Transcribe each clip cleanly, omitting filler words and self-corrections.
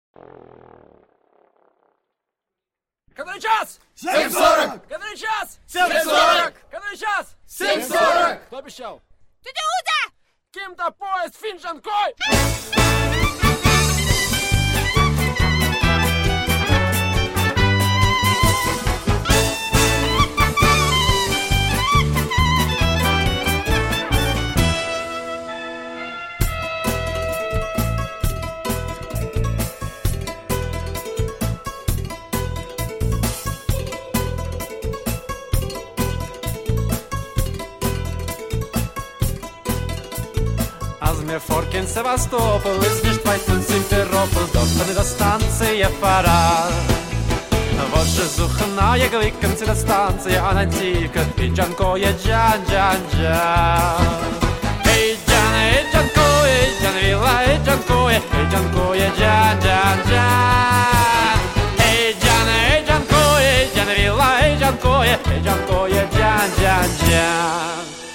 Который час? 7:40! Который час? 7:40! Который час? 7:40! Кто обещал? Тетя Уда! Кем-то поезд Финджанкой! Mir forken Sevastopol, ist nicht weit von Simferopol, dort bin der Stanzie Farad. Vostre suchen neue Glicken zu der Stanzie an ein Ticket, in Jankoje, Jan. Hey Jankoje, Jan Villa, hey Jankoje, Jan. Hey Jankoje, Jan Villa, hey Jankoje, Jan.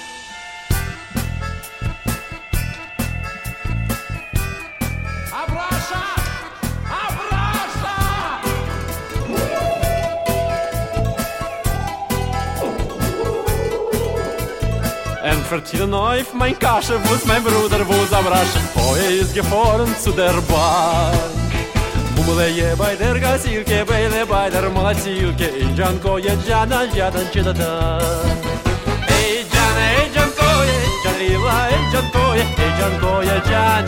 Für Tiden auf mein Kasche, wo's mein Bruder, wo's am Raschen. Vorher ist gefahren zu der Bahn. Mumleje bei der Gasilke, Beile bei der Malatilke, in Jankoje, Jana, Chidada. Hey Jankoje, Janila, hey Jankoje, Jan.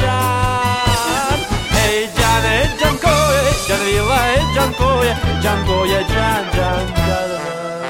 Hey Jankoje, Janila, hey Jankoje, Jan.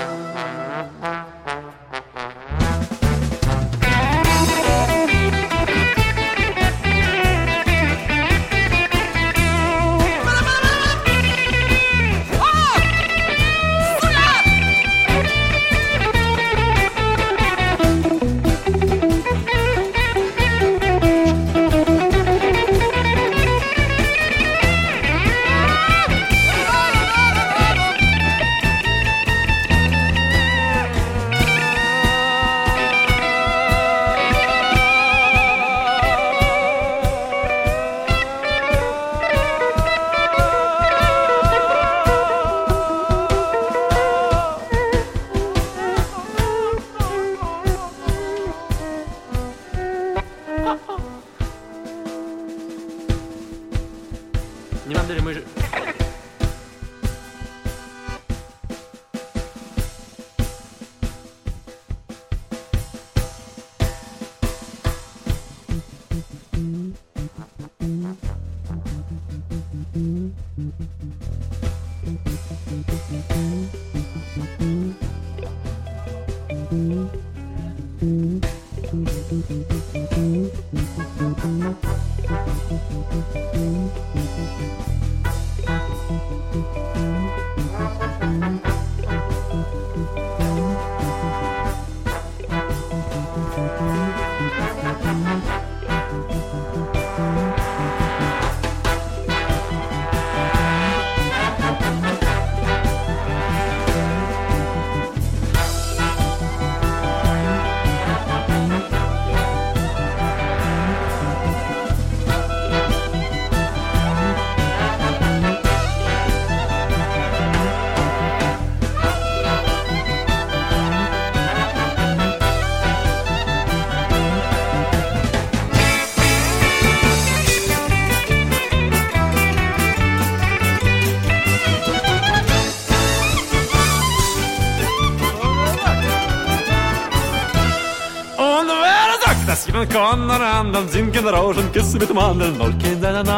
Man kann an anderen singen, rauschen, küssen mit dem anderen, nur Kinder der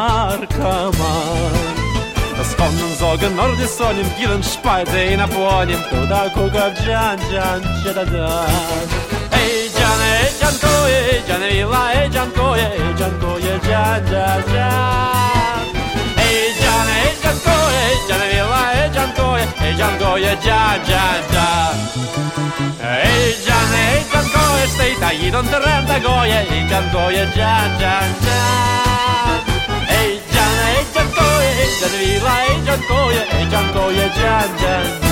Narkoman. Das kann man sagen, nur die Sonne im Gillen speite in Aponien, da guck auf Jan, Chidada. Hey Jankoje, Janila, hey Jankoje, Jan. Hey Jankoje, Janila, hey Jankoje, Jan. Hey Jankoje, stay där i den trända goje, hey Jankoje, Jan. Hey Jankoje, Janila, hey Jankoje, Jan.